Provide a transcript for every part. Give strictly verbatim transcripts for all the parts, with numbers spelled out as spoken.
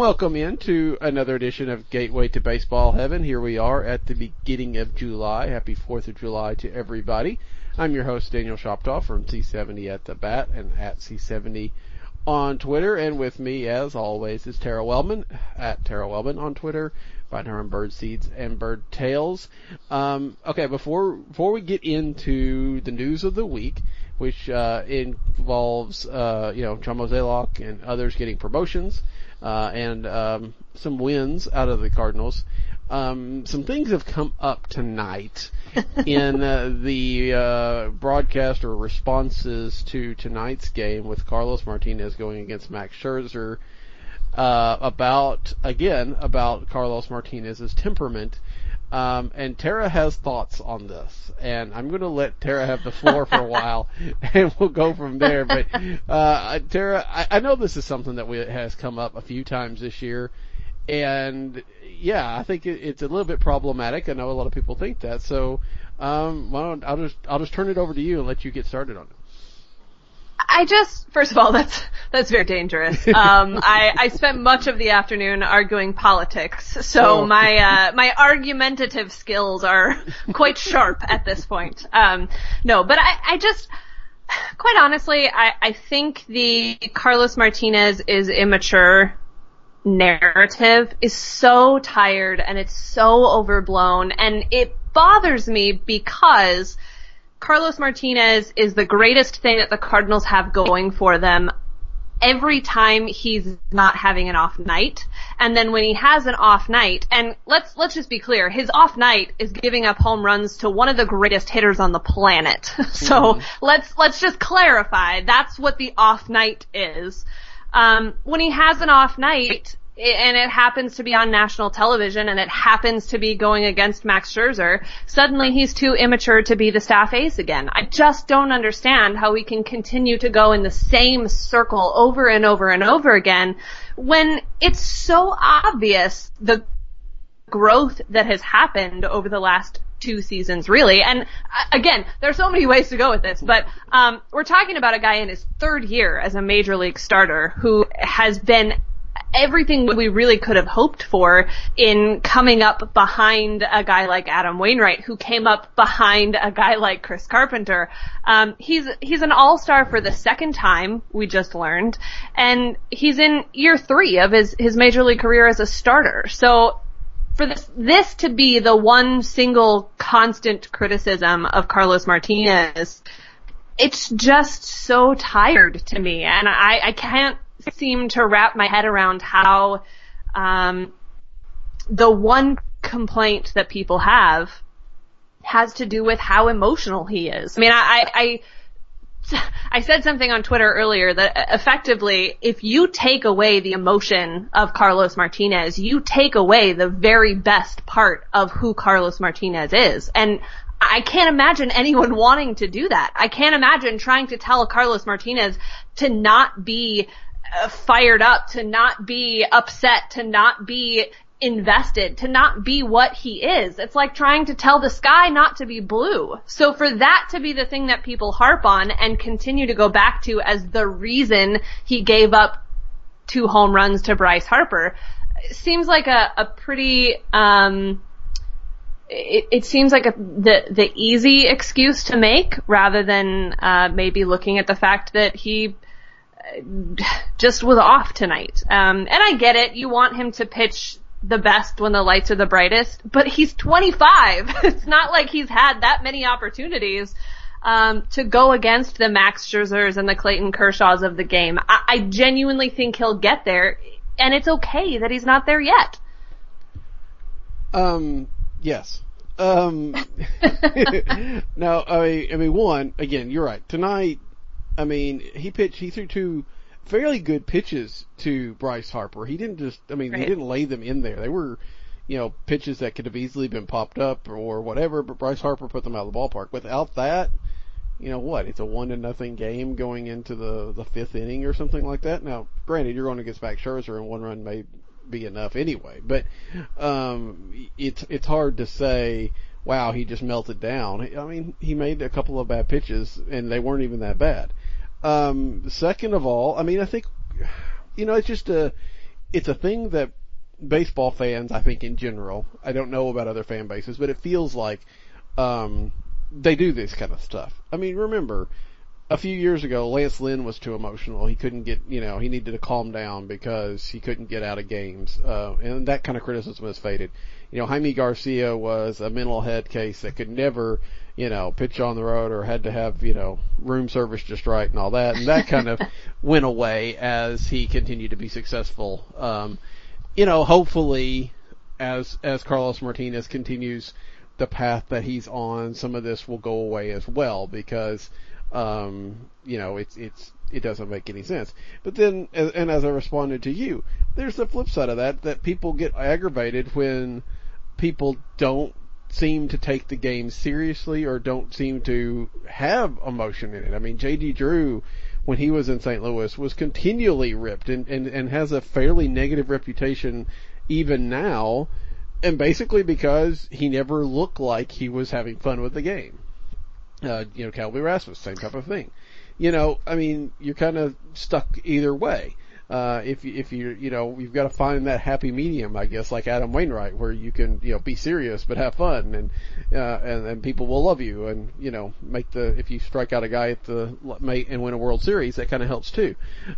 welcome into another edition of Gateway to Baseball Heaven. Here we are at the beginning of July. Happy fourth of July to everybody. I'm your host, Daniel Shoptaw from C seventy at the Bat and at C seventy on Twitter. And with me, as always, is Tara Wellman at Tara Wellman on Twitter. Find her on Bird Seeds and Bird Tales. Um, okay, before before we get into the news of the week, which uh, involves uh, you know John Mozeliak and others getting promotions uh, and um, some wins out of the Cardinals. Um, some things have come up tonight in uh, the uh, broadcast or responses to tonight's game with Carlos Martinez going against Max Scherzer. Uh, about, again, about Carlos Martinez's temperament. Um, and Tara has thoughts on this. And I'm going to let Tara have the floor for a while, and we'll go from there. But, uh, Tara, I, I know this is something that we, has come up a few times this year. And, yeah, I think it, it's a little bit problematic. I know a lot of people think that. So, um, why don't, I'll just, I'll just turn it over to you and let you get started on it. I just, first of all, that's, that's very dangerous. Um, I, I spent much of the afternoon arguing politics, so oh. my, uh, my argumentative skills are quite sharp at this point. Um, no, but I, I just, quite honestly, I, I think the Carlos Martinez is immature narrative is so tired and it's so overblown, and it bothers me because Carlos Martinez is the greatest thing that the Cardinals have going for them every time he's not having an off night. And then when he has an off night, and let's let's just be clear, his off night is giving up home runs to one of the greatest hitters on the planet. So mm-hmm. let's let's just clarify, that's what the off night is. Um, when he has an off night, and it happens to be on national television, and it happens to be going against Max Scherzer, suddenly he's too immature to be the staff ace again. I just don't understand how we can continue to go in the same circle over and over and over again when it's so obvious the growth that has happened over the last two seasons, really. And again, there's so many ways to go with this, but um we're talking about a guy in his third year as a major league starter who has been everything we really could have hoped for in coming up behind a guy like Adam Wainwright, who came up behind a guy like Chris Carpenter. Um, he's, he's an all-star for the second time, we just learned, and he's in year three of his, his major league career as a starter. So for this, this to be the one single constant criticism of Carlos Martinez, it's just so tired to me, and I, I can't seem to wrap my head around how um the one complaint that people have has to do with how emotional he is. I mean, I I I said something on Twitter earlier that effectively, if you take away the emotion of Carlos Martinez, you take away the very best part of who Carlos Martinez is. And I can't imagine anyone wanting to do that. I can't imagine trying to tell Carlos Martinez to not be fired up, to not be upset, to not be invested, to not be what he is. It's like trying to tell the sky not to be blue. So for that to be the thing that people harp on and continue to go back to as the reason he gave up two home runs to Bryce Harper, seems like a, a pretty, um, it, it seems like a, the, the easy excuse to make rather than, uh, maybe looking at the fact that he just was off tonight. Um, and I get it. You want him to pitch the best when the lights are the brightest, but he's twenty-five. It's not like he's had that many opportunities, um, to go against the Max Scherzers and the Clayton Kershaws of the game. I, I genuinely think he'll get there, and it's okay that he's not there yet. Um, yes. Um, no, I mean, I mean, one, again, you're right. Tonight, I mean, he pitched, he threw two fairly good pitches to Bryce Harper. He didn't just, I mean, right. he didn't lay them in there. They were, you know, pitches that could have easily been popped up or whatever, but Bryce Harper put them out of the ballpark. Without that, you know what, it's a one to nothing game going into the, the fifth inning or something like that. Now, granted, you're going against Max Scherzer and one run may be enough anyway, but, um, it's, it's hard to say, wow, he just melted down. I mean, he made a couple of bad pitches and they weren't even that bad. Um, second of all, I mean, I think, you know, it's just a, it's a thing that baseball fans, I think in general, I don't know about other fan bases, but it feels like um, they do this kind of stuff. I mean, remember, a few years ago, Lance Lynn was too emotional. He couldn't get, you know, he needed to calm down because he couldn't get out of games. Uh, and that kind of criticism has faded. You know, Jaime Garcia was a mental head case that could never, you know, pitch on the road or had to have, you know, room service just right and all that. And that kind of went away as he continued to be successful. Um, you know, hopefully as, as Carlos Martinez continues the path that he's on, some of this will go away as well because, um, you know, it's, it's, it doesn't make any sense. But then, and as I responded to you, there's the flip side of that, that people get aggravated when people don't seem to take the game seriously or don't seem to have emotion in it. I mean, J D Drew, when he was in Saint Louis, was continually ripped and, and, and has a fairly negative reputation even now, and basically because he never looked like he was having fun with the game. Uh, you know, Calvi Rasmus, same type of thing. You know, I mean, you're kind of stuck either way. Uh, if you, if you, you know, you've got to find that happy medium, I guess, like Adam Wainwright, where you can, you know, be serious but have fun, and, uh, and, and people will love you, and, you know, make the, if you strike out a guy at the mate and win a World Series, that kind of helps too.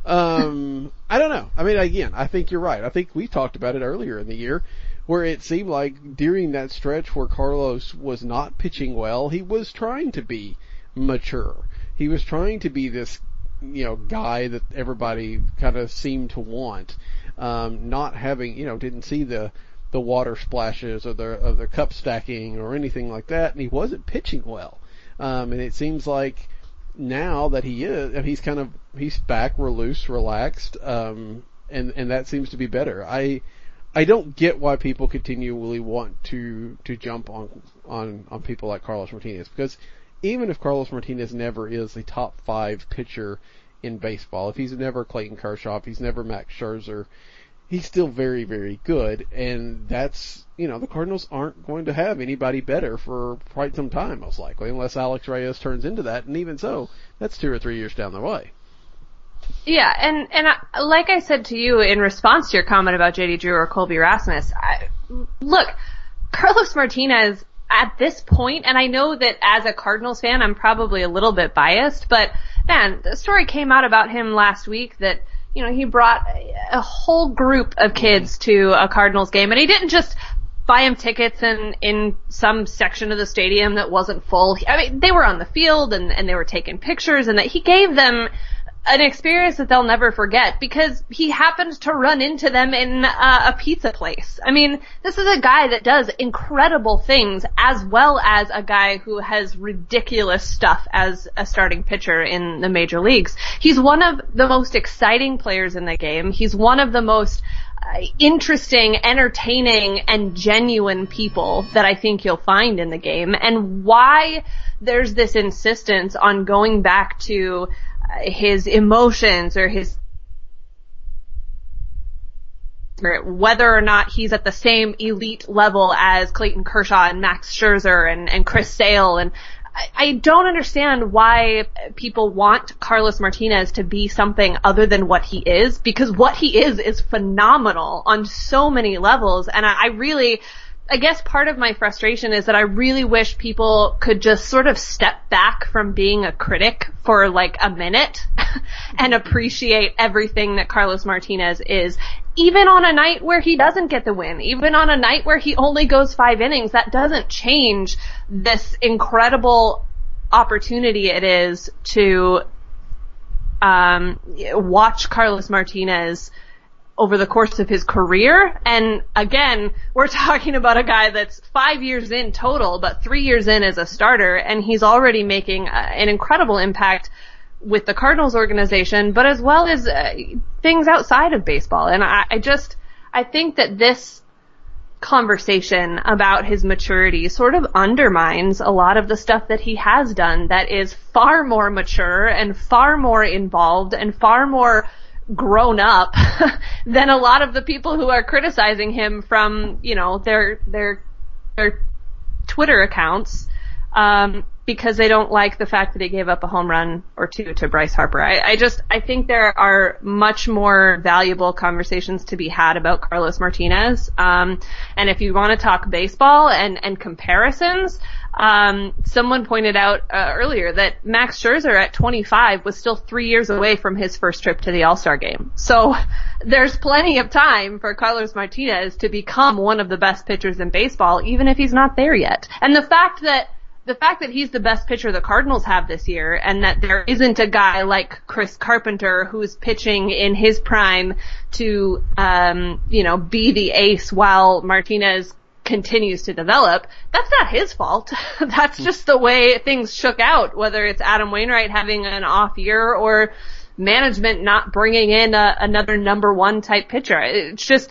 Um, I don't know. I mean, again, I think you're right. I think we talked about it earlier in the year, where it seemed like during that stretch where Carlos was not pitching well, he was trying to be mature. He was trying to be this, you know, guy that everybody kind of seemed to want, um, not having, you know, didn't see the, the water splashes or the, or the cup stacking or anything like that, and he wasn't pitching well. Um, and it seems like now that he is, and he's kind of, he's back, we're loose, relaxed, um, and, and that seems to be better. I, I don't get why people continually want to, to jump on, on, on people like Carlos Martinez, because even if Carlos Martinez never is a top five pitcher in baseball, if he's never Clayton Kershaw, if he's never Max Scherzer, he's still very, very good, and that's, you know, the Cardinals aren't going to have anybody better for quite some time, most likely, unless Alex Reyes turns into that, and even so, that's two or three years down the way. Yeah, and, and I, like I said to you in response to your comment about J D Drew or Colby Rasmus, I, look, Carlos Martinez at this point, and I know that as a Cardinals fan, I'm probably a little bit biased, but man, the story came out about him last week that, you know, he brought a whole group of kids to a Cardinals game, and he didn't just buy him tickets in, in some section of the stadium that wasn't full. I mean, they were on the field and, and they were taking pictures, and that he gave them an experience that they'll never forget because he happened to run into them in uh, a pizza place. I mean, this is a guy that does incredible things as well as a guy who has ridiculous stuff as a starting pitcher in the major leagues. He's one of the most exciting players in the game. He's one of the most uh, interesting, entertaining, and genuine people that I think you'll find in the game. And why there's this insistence on going back to his emotions or his, whether or not he's at the same elite level as Clayton Kershaw and Max Scherzer and, and Chris Sale. And I, I don't understand why people want Carlos Martinez to be something other than what he is, because what he is is phenomenal on so many levels. And I, I really, I guess part of my frustration is that I really wish people could just sort of step back from being a critic for like a minute and appreciate everything that Carlos Martinez is. Even on a night where he doesn't get the win, even on a night where he only goes five innings, that doesn't change this incredible opportunity it is to um watch Carlos Martinez over the course of his career. And again, we're talking about a guy that's five years in total, but three years in as a starter, and he's already making uh, an incredible impact with the Cardinals organization, but as well as uh, things outside of baseball. And I, I just, I think that this conversation about his maturity sort of undermines a lot of the stuff that he has done that is far more mature and far more involved and far more grown up than a lot of the people who are criticizing him from, you know, their, their, their Twitter accounts. um, because they don't like the fact that he gave up a home run or two to Bryce Harper. I, I just, I think there are much more valuable conversations to be had about Carlos Martinez. Um, and if you want to talk baseball and, and comparisons, um, someone pointed out uh, earlier that Max Scherzer at twenty-five was still three years away from his first trip to the All-Star game. So there's plenty of time for Carlos Martinez to become one of the best pitchers in baseball, even if he's not there yet. And the fact that The fact that he's the best pitcher the Cardinals have this year, and that there isn't a guy like Chris Carpenter who's pitching in his prime to, um, you know, be the ace while Martinez continues to develop, that's not his fault. That's just the way things shook out, whether it's Adam Wainwright having an off year or management not bringing in a, another number one type pitcher. It's just,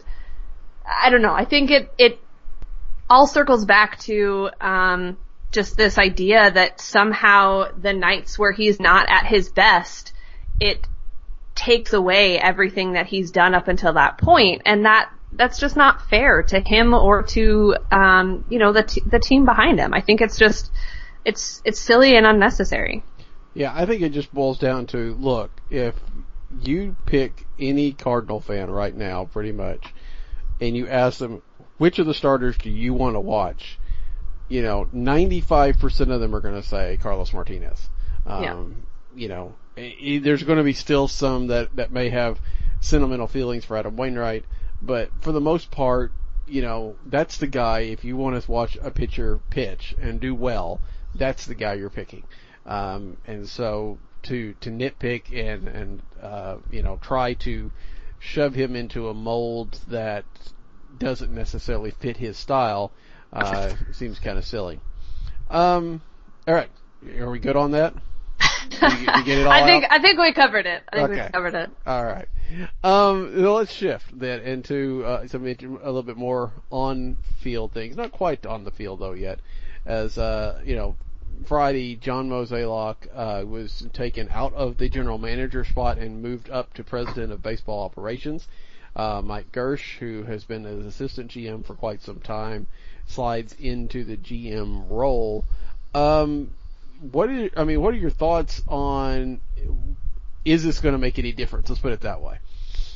I don't know. I think it, it all circles back to, um, just this idea that somehow the nights where he's not at his best, it takes away everything that he's done up until that point, and that that's just not fair to him or to um you know the t- the team behind him. I think it's just it's it's silly and unnecessary. Yeah, I think it just boils down to, look, if you pick any Cardinal fan right now, pretty much, and you ask them which of the starters do you want to watch, you know, ninety-five percent of them are going to say Carlos Martinez. Um, yeah. You know, e- there's going to be still some that, that may have sentimental feelings for Adam Wainwright, but for the most part, you know, that's the guy, if you want to watch a pitcher pitch and do well, that's the guy you're picking. Um, and so to, to nitpick and, and, uh, you know, try to shove him into a mold that doesn't necessarily fit his style, Uh, seems kind of silly. Um, all right, are we good on that? Did you, did you get it all I think out? I think we covered it. I think okay. we covered it. All right. Um, well, let's shift then into uh, some a little bit more on-field things. Not quite on the field though yet, as uh, you know, Friday John Mozeliak uh, was taken out of the general manager spot and moved up to president of baseball operations. Uh, Mike Girsch, who has been an assistant G M for quite some time, slides into the G M role. Um, what is, I mean, what are your thoughts on, is this going to make any difference? Let's put it that way.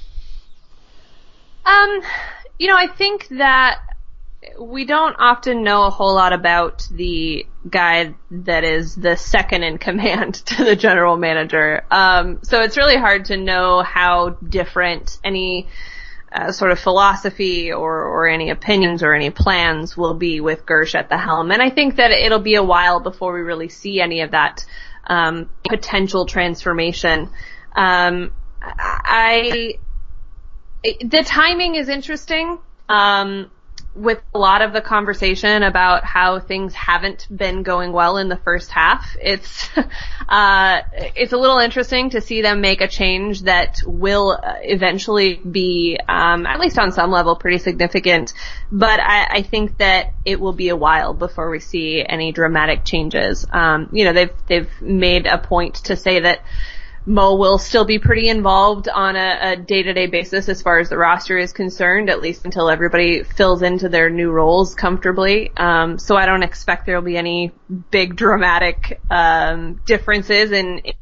Um, you know, I think that we don't often know a whole lot about the guy that is the second in command to the general manager. Um, so it's really hard to know how different any uh, sort of philosophy or, or any opinions or any plans will be with Girsch at the helm. And I think that it'll be a while before we really see any of that um, potential transformation. Um, I, the timing is interesting. Um, with a lot of the conversation about how things haven't been going well in the first half, it's uh it's a little interesting to see them make a change that will eventually be, um at least on some level, pretty significant. But I, I think that it will be a while before we see any dramatic changes. Um, you know, they've they've made a point to say that Mo will still be pretty involved on a, a day-to-day basis as far as the roster is concerned, at least until everybody fills into their new roles comfortably. Um, so I don't expect there will be any big dramatic um, differences in, in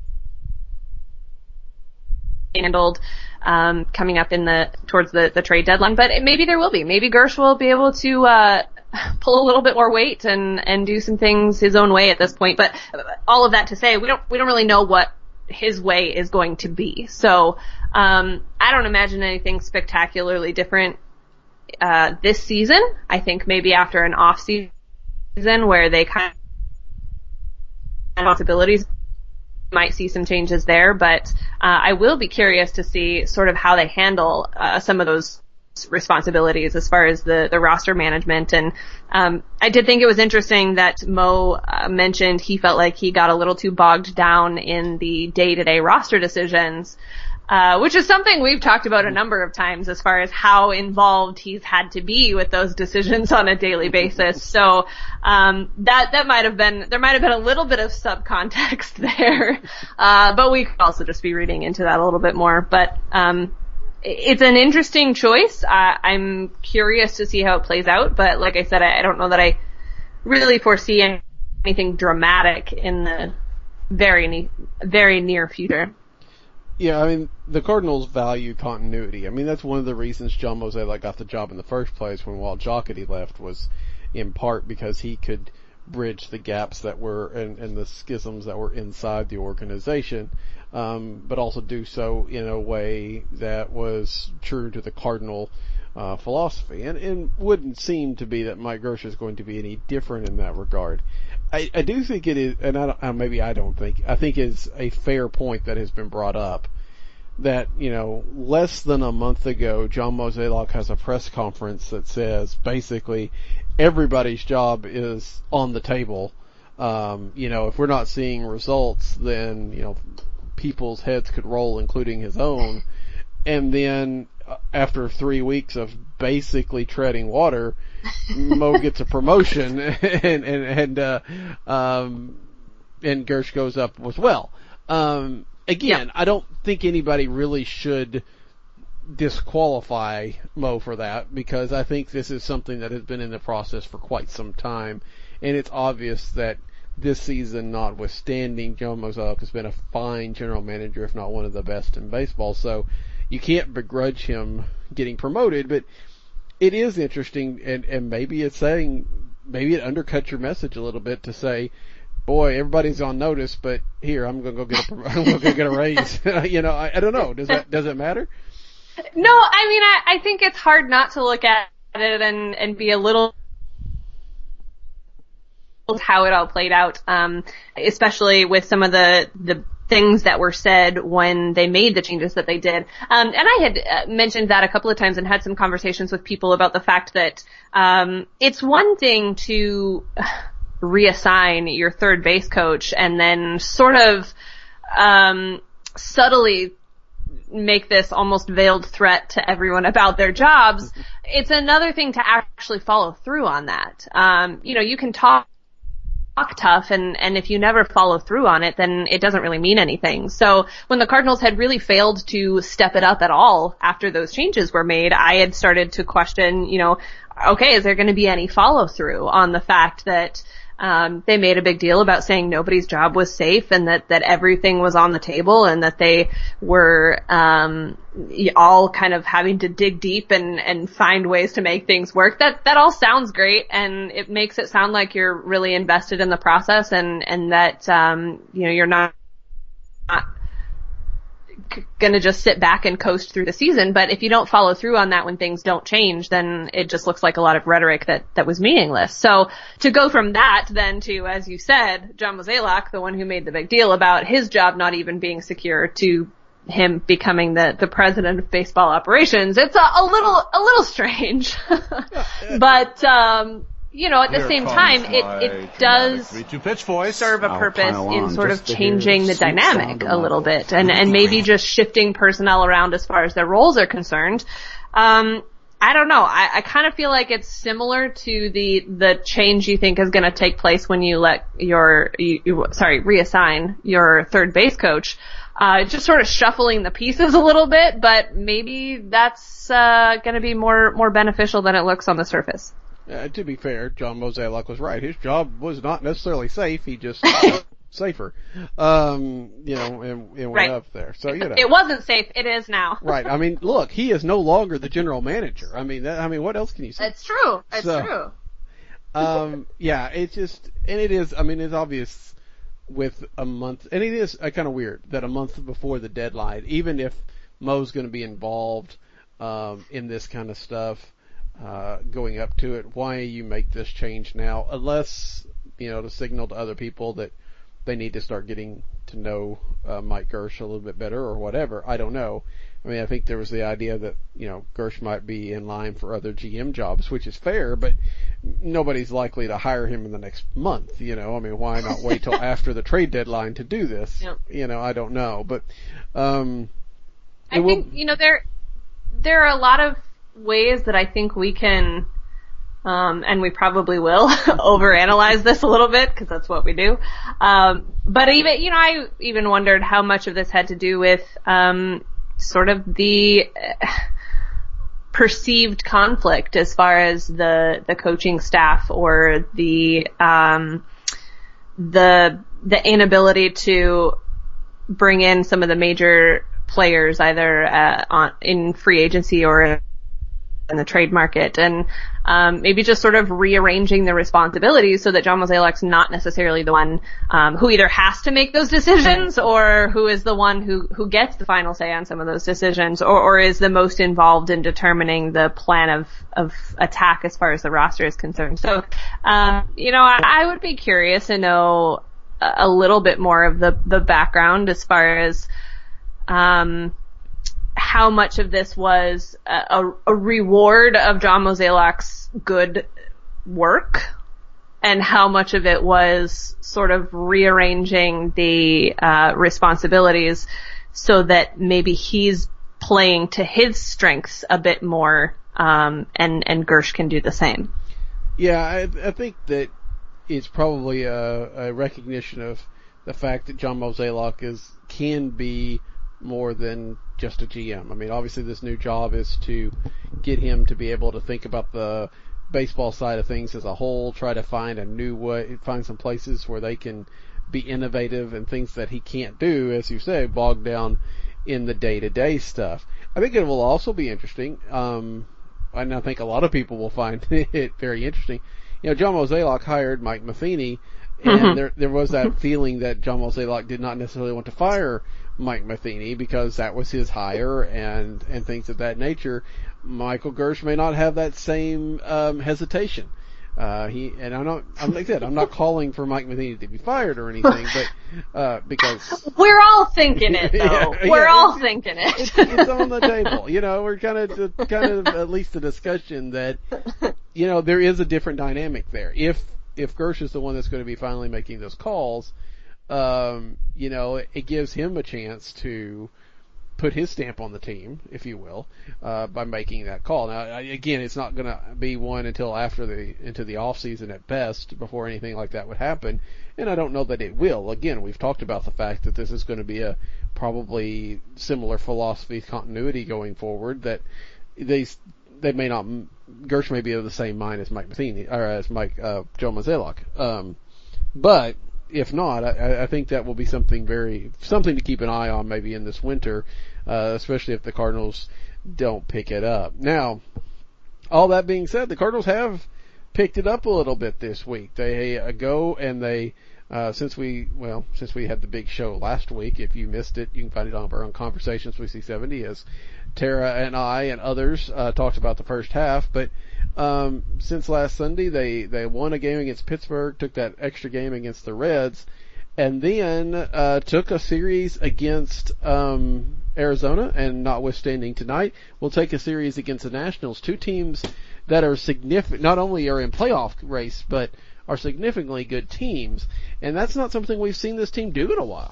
handled um, coming up in the towards the, the trade deadline. But maybe there will be. Maybe Girsch will be able to uh, pull a little bit more weight and and do some things his own way at this point. But all of that to say, we don't we don't really know what his way is going to be. So, um, I don't imagine anything spectacularly different, uh, this season. I think maybe after an off season where they kind of possibilities might see some changes there, but, uh, I will be curious to see sort of how they handle, uh, some of those responsibilities as far as the, the roster management. And, um, I did think it was interesting that Mo uh, mentioned he felt like he got a little too bogged down in the day-to-day roster decisions, uh, which is something we've talked about a number of times as far as how involved he's had to be with those decisions on a daily basis. So, um, that, that might have been, there might have been a little bit of subcontext there, uh, but we could also just be reading into that a little bit more. But, um, it's an interesting choice. Uh, I'm curious to see how it plays out, but like I said, I, I don't know that I really foresee any anything dramatic in the very, ne- very near future. Yeah, I mean, the Cardinals value continuity. I mean, that's one of the reasons John Mozeliak got the job in the first place when Walt Jocketty left, was in part because he could bridge the gaps that were, and, and the schisms that were inside the organization, um, but also do so in a way that was true to the Cardinal uh, philosophy. And it wouldn't seem to be that Mike Girsch is going to be any different in that regard. I, I do think it is, and I don't, uh, maybe I don't think, I think it's a fair point that has been brought up, that, you know, less than a month ago, John Mozeliak has a press conference that says basically everybody's job is on the table. Um, you know, if we're not seeing results, then, you know, people's heads could roll, including his own. And then after three weeks of basically treading water, Mo gets a promotion, and and and uh, um, and Girsch goes up as well. Um, again, yeah. I don't think anybody really should disqualify Mo for that, because I think this is something that has been in the process for quite some time, and it's obvious that this season notwithstanding, John Mozeliak has been a fine general manager, if not one of the best in baseball. So you can't begrudge him getting promoted, but it is interesting, and, and maybe it's saying, maybe it undercuts your message a little bit to say, boy, everybody's on notice, but here, I'm going to go get a, I'm going to go get a raise. you know, I, I don't know. Does that, does it matter? No, I mean, I, I think it's hard not to look at it and, and be a little how it all played out, um, especially with some of the, the things that were said when they made the changes that they did. Um, and I had uh, mentioned that a couple of times and had some conversations with people about the fact that, um, it's one thing to reassign your third base coach and then sort of, um, subtly make this almost veiled threat to everyone about their jobs. It's another thing to actually follow through on that. Um, you know, you can talk talk tough, and, and if you never follow through on it, then it doesn't really mean anything. So when the Cardinals had really failed to step it up at all after those changes were made, I had started to question, you know, okay, is there going to be any follow through on the fact that Um, they made a big deal about saying nobody's job was safe and that, that everything was on the table and that they were, um, all kind of having to dig deep and, and find ways to make things work. That, that all sounds great, and it makes it sound like you're really invested in the process and, and that, um, you know, you're not, not gonna just sit back and coast through the season. But if you don't follow through on that when things don't change, then it just looks like a lot of rhetoric that, that was meaningless. So to go from that then to, as you said, John Mozeliak, the one who made the big deal about his job not even being secure, to him becoming the, the president of baseball operations, it's a, a little, a little strange. But, um, you know, at the Here same time, it, it does serve a purpose in sort of changing the dynamic a little bit and, and maybe just shifting personnel around as far as their roles are concerned. Um, I don't know. I, I kind of feel like it's similar to the, the change you think is going to take place when you let your, you, you, sorry, reassign your third base coach. Uh, just sort of shuffling the pieces a little bit, but maybe that's, uh, going to be more, more beneficial than it looks on the surface. Uh, to be fair, John Mozeliak was right. His job was not necessarily safe. He just safer, um, you know, and, and went right. up there. So you know, it wasn't safe. It is now. Right. I mean, look, he is no longer the general manager. I mean, that, I mean, what else can you say? It's true. It's so, true. um, yeah, it's just, and it is. I mean, it's obvious with a month, and it is uh, kind of weird that a month before the deadline, even if Mo's going to be involved um, in this kind of stuff. Uh, going up to it, why you make this change now, unless, you know, to signal to other people that they need to start getting to know uh, Mike Girsch a little bit better or whatever. I don't know. I mean, I think there was the idea that, you know, Girsch might be in line for other G M jobs, which is fair, but nobody's likely to hire him in the next month, you know. I mean, why not wait till after the trade deadline to do this? Yep. You know, I don't know, but um I will, think, you know, there there are a lot of ways that I think we can, um, and we probably will, overanalyze this a little bit, because that's what we do. Um, but even, you know, I even wondered how much of this had to do with, um, sort of the uh, perceived conflict as far as the, the coaching staff or the, um, the the inability to bring in some of the major players either uh, on in free agency or in the trade market, and um, maybe just sort of rearranging the responsibilities so that John Mozeliak's not necessarily the one um, who either has to make those decisions or who is the one who, who gets the final say on some of those decisions, or, or is the most involved in determining the plan of, of attack as far as the roster is concerned. So, um, you know, I, I would be curious to know a, a little bit more of the, the background as far as um how much of this was a, a reward of John Mozeliak's good work and how much of it was sort of rearranging the uh, responsibilities so that maybe he's playing to his strengths a bit more, um, and, and Gersh can do the same. Yeah, I, I think that it's probably a, a recognition of the fact that John Mozeliak is, can be more than just a G M. I mean, obviously this new job is to get him to be able to think about the baseball side of things as a whole, try to find a new way, find some places where they can be innovative and things that he can't do, as you say, bogged down in the day-to-day stuff. I think it will also be interesting, um, and I think a lot of people will find it very interesting. You know, John Mozeliak hired Mike Matheny, and mm-hmm. there there was that feeling that John Mozeliak did not necessarily want to fire Mike Matheny because that was his hire and, and things of that nature. Michael Gersh may not have that same um, hesitation. Uh, he and I'm not. I'm like that. I'm not calling for Mike Matheny to be fired or anything, but uh, because we're all thinking it, though. yeah, we're yeah, all it's, thinking it. It's, it's on the table. You know, we're kind of kind of at least a discussion that you know there is a different dynamic there. If if Gersh is the one that's going to be finally making those calls, um, you know, it, it gives him a chance to put his stamp on the team, if you will, uh, by making that call. Now, again, it's not going to be one until after the, into the off season at best before anything like that would happen. And I don't know that it will. Again, we've talked about the fact that this is going to be a probably similar philosophy continuity going forward, that they, they may not, Gersh may be of the same mind as Mike Matheny, or as Mike, uh, Joe Mozeliak. Um, but, if not, I, I think that will be something very, something to keep an eye on maybe in this winter, uh, especially if the Cardinals don't pick it up. Now, all that being said, the Cardinals have picked it up a little bit this week. They uh, go and they, uh, since we, well, since we had the big show last week, if you missed it, you can find it on our own Conversations with C seventy as Tara and I and others, uh, talked about the first half, but Um, since last Sunday, they, they won a game against Pittsburgh, took that extra game against the Reds, and then, uh, took a series against, um, Arizona, and notwithstanding tonight, we'll take a series against the Nationals, two teams that are significant, not only are in playoff race, but are significantly good teams, and that's not something we've seen this team do in a while.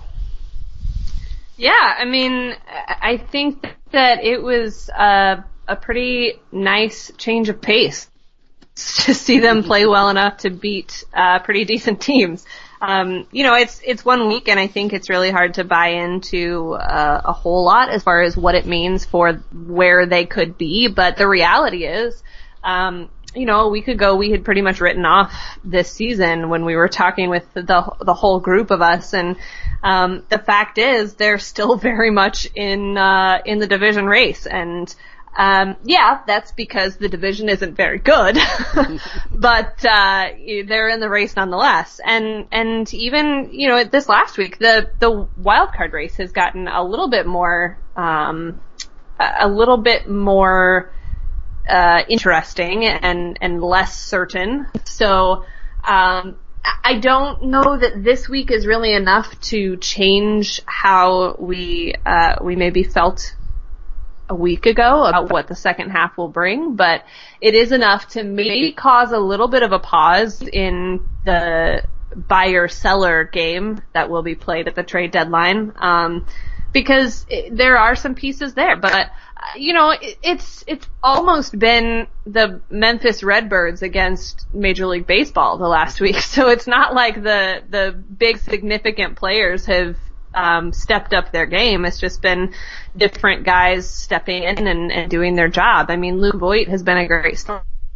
Yeah, I mean, I think that it was, uh, a pretty nice change of pace to see them play well enough to beat uh pretty decent teams. Um, you know, it's it's one week, and I think it's really hard to buy into uh, a whole lot as far as what it means for where they could be. But the reality is, um, you know, a week ago we had pretty much written off this season when we were talking with the the whole group of us, and um, the fact is they're still very much in uh, in the division race. And Um, yeah, that's because the division isn't very good, but, uh, they're in the race nonetheless. And, and even, you know, this last week, the, the wild card race has gotten a little bit more, um, a little bit more, uh, interesting and, and less certain. So, um, I don't know that this week is really enough to change how we, uh, we maybe felt a week ago about what the second half will bring, but it is enough to maybe cause a little bit of a pause in the buyer-seller game that will be played at the trade deadline, um, because it, there are some pieces there. But, uh, you know, it, it's it's almost been the Memphis Redbirds against Major League Baseball the last week, so it's not like the the big significant players have Um, stepped up their game. It's just been different guys stepping in and, and doing their job. I mean, Luke Voit has been a great story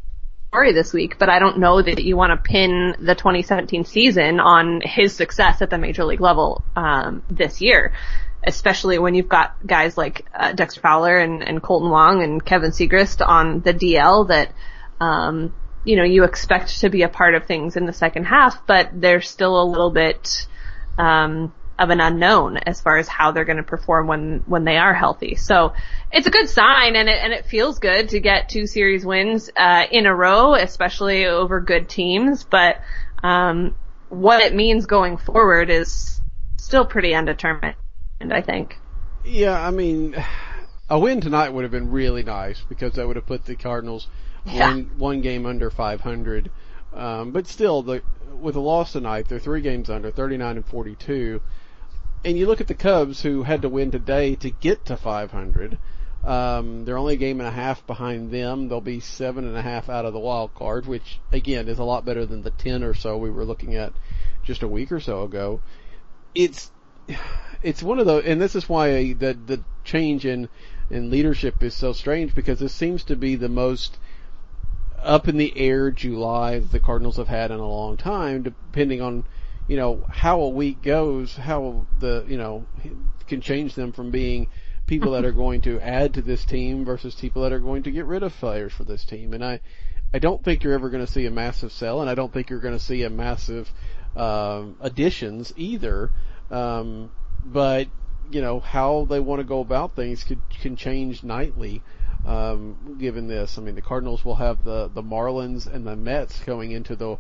story this week, but I don't know that you want to pin the twenty seventeen season on his success at the major league level um, this year, especially when you've got guys like uh, Dexter Fowler and, and Colton Wong and Kevin Segrist on the D L that um, you know you expect to be a part of things in the second half, but they're still a little bit um, of an unknown as far as how they're going to perform when when they are healthy. So it's a good sign, and it and it feels good to get two series wins uh in a row, especially over good teams. But um what it means going forward is still pretty undetermined, I think. Yeah, I mean, a win tonight would have been really nice because that would have put the Cardinals yeah. one one game under five hundred. Um, but still, the with a loss tonight, they're three games under, thirty-nine and forty-two. And you look at the Cubs, who had to win today to get to five hundred. Um, they're only a game and a half behind them. They'll be seven and a half out of the wild card, which again is a lot better than the ten or so we were looking at just a week or so ago. It's it's one of those, and this is why the the change in in leadership is so strange, because this seems to be the most up in the air July that the Cardinals have had in a long time, depending on, you know, how a week goes, how the, you know, can change them from being people that are going to add to this team versus people that are going to get rid of players for this team. And I, I don't think you're ever going to see a massive sell, and I don't think you're going to see a massive, um, additions either. Um, but, you know, how they want to go about things could, can change nightly, um, given this. I mean, the Cardinals will have the, the Marlins and the Mets going into the,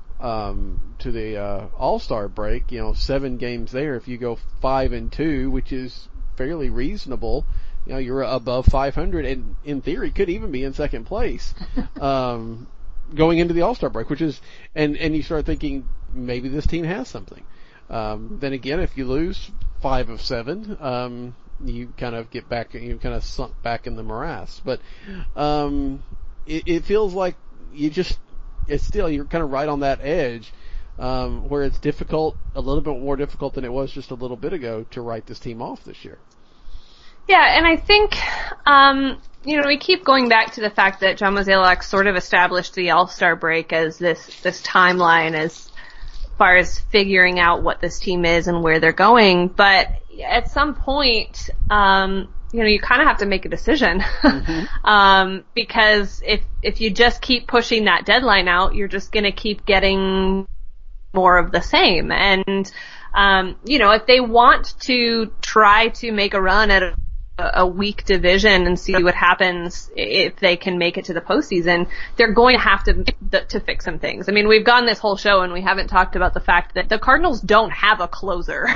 um, to the, uh, All-Star break, you know, seven games there. If you go five and two, which is fairly reasonable, you know, you're above five hundred and in theory could even be in second place, um, going into the All-Star break, which is, and, and you start thinking maybe this team has something. Um, then again, if you lose five of seven, um, you kind of get back, you kind of sunk back in the morass. But, um, it, it feels like you just, it's still, you're kind of right on that edge, um, where it's difficult, a little bit more difficult than it was just a little bit ago to write this team off this year. Yeah, and I think, um, you know, we keep going back to the fact that John Mozeliak sort of established the All-Star break as this, this timeline as far as figuring out what this team is and where they're going. But at some point, um, you know, you kind of have to make a decision. Mm-hmm. um, because if, if you just keep pushing that deadline out, you're just gonna keep getting more of the same. And, um, you know, if they want to try to make a run at a, a weak division and see what happens if they can make it to the postseason, they're going to have to to fix some things. I mean, we've gone this whole show and we haven't talked about the fact that the Cardinals don't have a closer.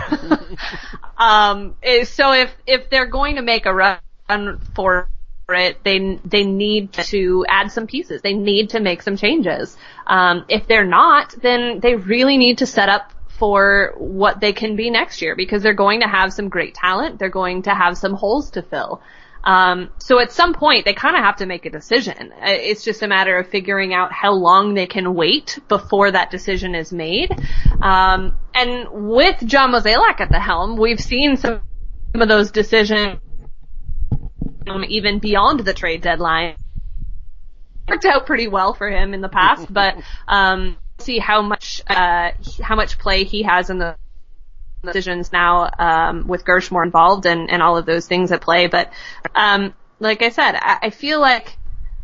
um, so if if they're going to make a run for it, they they need to add some pieces. They need to make some changes. Um, if they're not, then they really need to set up for what they can be next year, because they're going to have some great talent. They're going to have some holes to fill. Um, so at some point, they kind of have to make a decision. It's just a matter of figuring out how long they can wait before that decision is made. Um, and with John Mozeliak at the helm, we've seen some of those decisions um, even beyond the trade deadline. Worked out pretty well for him in the past, but um see how much uh how much play he has in the decisions now, um with Gershmore involved and and all of those things at play. But um like I said, I, I feel like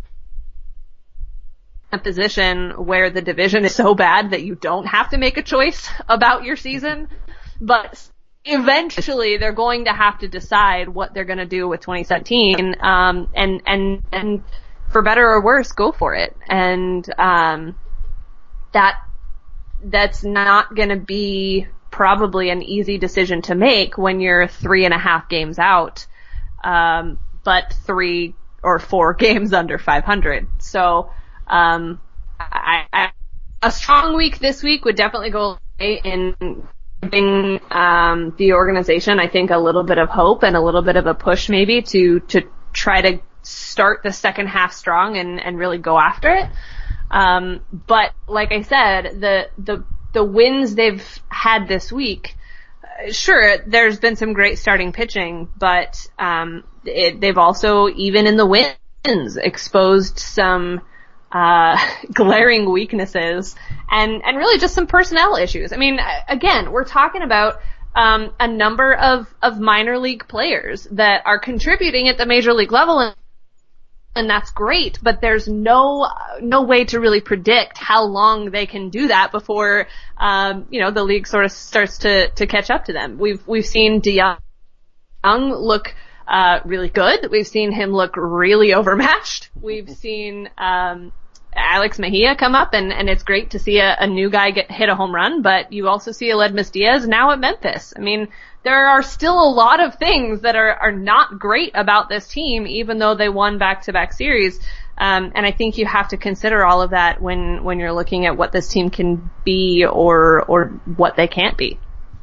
a position where the division is so bad that you don't have to make a choice about your season, but eventually they're going to have to decide what they're going to do with twenty seventeen, um and and and for better or worse, go for it. And um that that's not going to be probably an easy decision to make when you're three and a half games out, um, but three or four games under five hundred. So, um, I, I, a strong week this week would definitely go in giving um, the organization, I think, a little bit of hope and a little bit of a push maybe to to try to start the second half strong and, and really go after it. Um, but like I said, the, the, the wins they've had this week, uh, sure, there's been some great starting pitching, but, um, it, they've also, even in the wins, exposed some, uh, glaring weaknesses and, and really just some personnel issues. I mean, again, we're talking about, um, a number of, of minor league players that are contributing at the major league level, and, and that's great, but there's no, no way to really predict how long they can do that before, um, you know, the league sort of starts to, to catch up to them. We've, we've seen DeYoung look, Uh, really good. We've seen him look really overmatched. We've seen, um, Alex Mejia come up, and, and it's great to see a, a new guy get hit a home run, but you also see Aledmys Diaz now at Memphis. I mean, there are still a lot of things that are, are not great about this team, even though they won back-to-back series. Um, and I think you have to consider all of that when, when you're looking at what this team can be or, or what they can't be.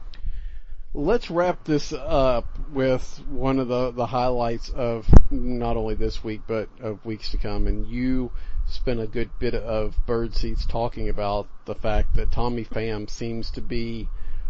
Let's wrap this up with one of the, the highlights of not only this week, but of weeks to come. And you spent a good bit of bird seats talking about the fact that Tommy Pham seems to be,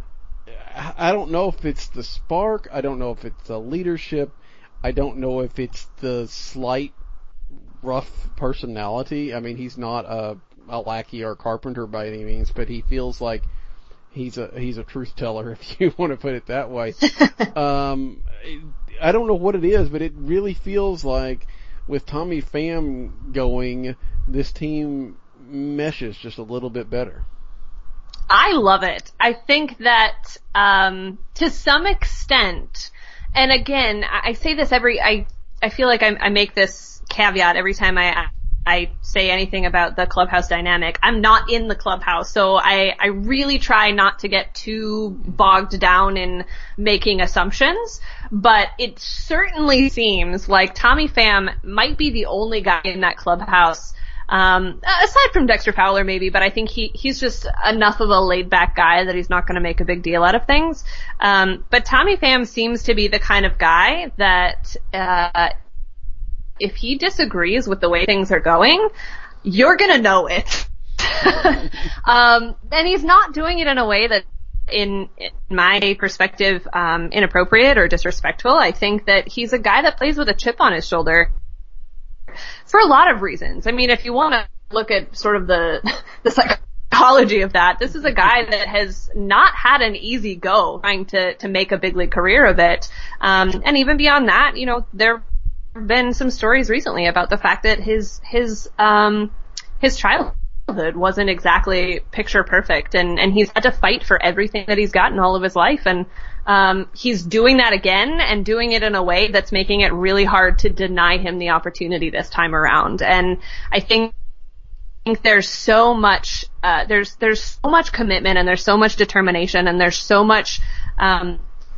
I don't know if it's the spark, I don't know if it's the leadership, I don't know if it's the slight rough personality. I mean, he's not a, a lackey or carpenter by any means, but he feels like He's a he's a truth teller, if you want to put it that way. um, I don't know what it is, but it really feels like with Tommy Pham going, this team meshes just a little bit better. I love it. I think that um, to some extent, and again, I say this every. I I feel like I, I make this caveat every time I. I say anything about the clubhouse dynamic. I'm not in the clubhouse, so I, I really try not to get too bogged down in making assumptions, but it certainly seems like Tommy Pham might be the only guy in that clubhouse, um, aside from Dexter Fowler maybe, but I think he, he's just enough of a laid back guy that he's not going to make a big deal out of things. Um, but Tommy Pham seems to be the kind of guy that, uh, if he disagrees with the way things are going, you're gonna know it. um, and he's not doing it in a way that, in, in my perspective, um, inappropriate or disrespectful. I think that he's a guy that plays with a chip on his shoulder for a lot of reasons. I mean, if you want to look at sort of the, the psychology of that, this is a guy that has not had an easy go trying to, to make a big league career of it. Um, and even beyond that, you know, there been some stories recently about the fact that his his um his childhood wasn't exactly picture perfect, and and he's had to fight for everything that he's gotten all of his life, and um he's doing that again and doing it in a way that's making it really hard to deny him the opportunity this time around. And I think I think there's so much uh there's there's so much commitment, and there's so much determination, and there's so much um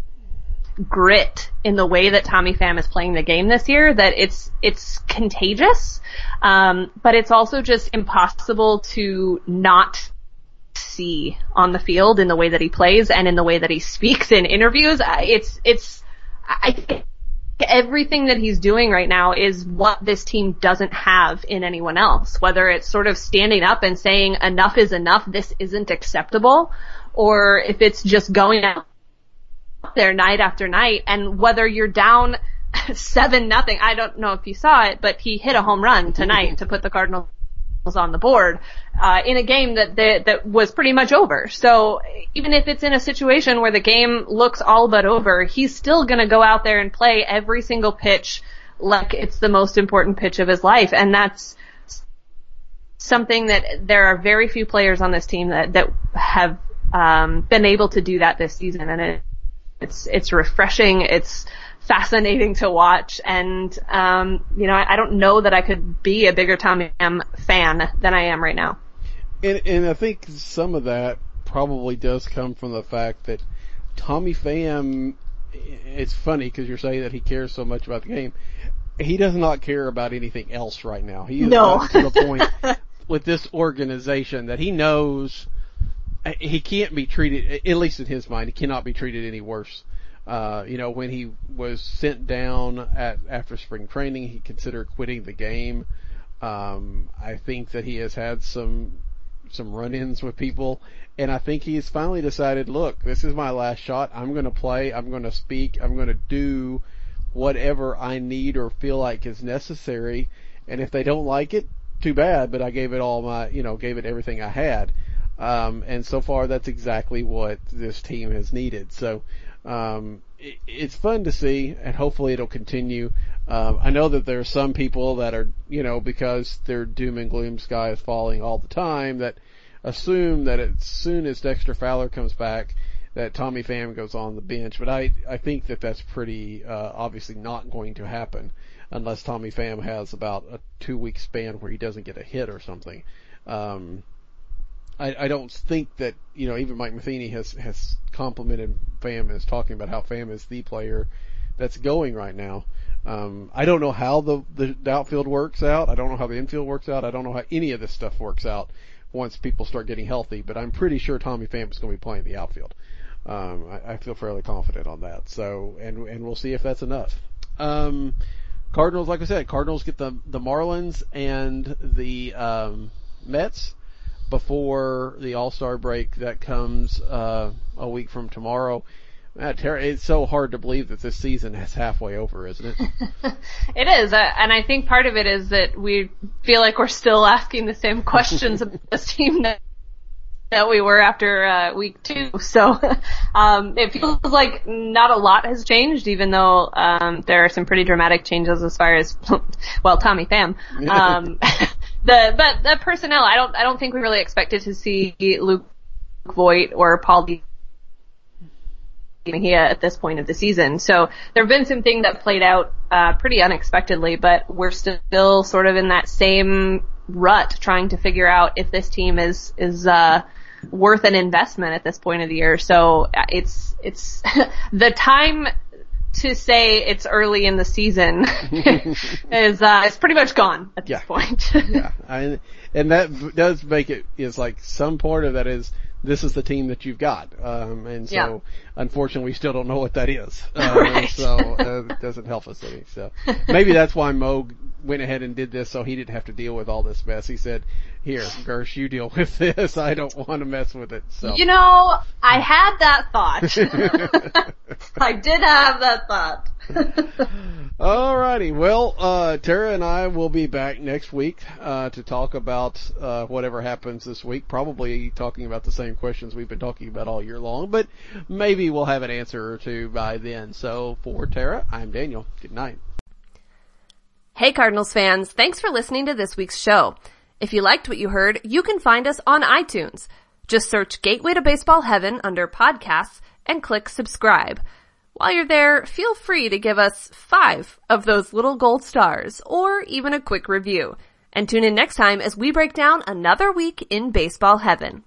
grit in the way that Tommy Pham is playing the game this year that it's it's contagious, um, but it's also just impossible to not see on the field in the way that he plays and in the way that he speaks in interviews. It's it's I think everything that he's doing right now is what this team doesn't have in anyone else. Whether it's sort of standing up and saying enough is enough, this isn't acceptable, or if it's just going out there night after night, and whether you're down seven nothing, I don't know if you saw it, but he hit a home run tonight to put the Cardinals on the board uh in a game that that, that was pretty much over. So even if it's in a situation where the game looks all but over, he's still going to go out there and play every single pitch like it's the most important pitch of his life, and that's something that there are very few players on this team that that have um been able to do that this season, and it It's, it's refreshing. It's fascinating to watch. And, um, you know, I, I don't know that I could be a bigger Tommy Pham fan than I am right now. And, and I think some of that probably does come from the fact that Tommy Pham, it's funny because you're saying that he cares so much about the game. He does not care about anything else right now. He is no. to the point with this organization that he knows he can't be treated, at least in his mind, he cannot be treated any worse. Uh, you know, when he was sent down at, after spring training, he considered quitting the game. Um, I think that he has had some, some run-ins with people, and I think he's finally decided, look, this is my last shot. I'm going to play. I'm going to speak. I'm going to do whatever I need or feel like is necessary. And if they don't like it, too bad, but I gave it all my, you know, gave it everything I had. Um, and so far that's exactly what this team has needed. So, um, it, it's fun to see, and hopefully it'll continue. Um, I know that there are some people that are, you know, because their doom and gloom sky is falling all the time, that assume that as soon as Dexter Fowler comes back, that Tommy Pham goes on the bench. But I, I think that that's pretty, uh, obviously not going to happen unless Tommy Pham has about a two week span where he doesn't get a hit or something. Um, I, I don't think that, you know, even Mike Matheny has, has complimented Pham as talking about how Pham is the player that's going right now. Um, I don't know how the, the outfield works out. I don't know how the infield works out. I don't know how any of this stuff works out once people start getting healthy, but I'm pretty sure Tommy Pham is going to be playing the outfield. Um, I, I feel fairly confident on that. So, and, and we'll see if that's enough. Um, Cardinals, like I said, Cardinals get the, the Marlins and the, um, Mets before the All-Star break that comes, uh, a week from tomorrow. It's so hard to believe that this season is halfway over, isn't it? It is, uh, and I think part of it is that we feel like we're still asking the same questions about this team that, that we were after uh, week two. So um, it feels like not a lot has changed, even though um, there are some pretty dramatic changes as far as, well, Tommy Pham. Um, the but the personnel, I don't I don't think we really expected to see Luke Voit or Paul Mejia at this point of the season. So there have been some things that played out uh pretty unexpectedly, but we're still sort of in that same rut trying to figure out if this team is is uh worth an investment at this point of the year. So it's it's the time to say it's early in the season is uh it's pretty much gone at yeah. this point. yeah. I, and that does make it is like some part of that is this is the team that you've got. Um, and so, yeah. unfortunately, we still don't know what that is. Uh, right. So, uh, it doesn't help us any. So, maybe that's why Mo went ahead and did this so he didn't have to deal with all this mess. He said, here, Gersh, you deal with this. I don't want to mess with it. So. You know, I had that thought. I did have that thought. Alrighty. Well, uh, Tara and I will be back next week, uh, to talk about, uh, whatever happens this week. Probably talking about the same questions we've been talking about all year long, but maybe we'll have an answer or two by then. So for Tara, I'm Daniel. Good night. Hey Cardinals fans, thanks for listening to this week's show. If you liked what you heard, you can find us on iTunes. Just search Gateway to Baseball Heaven under podcasts and click subscribe. While you're there, feel free to give us five of those little gold stars or even a quick review. And tune in next time as we break down another week in baseball heaven.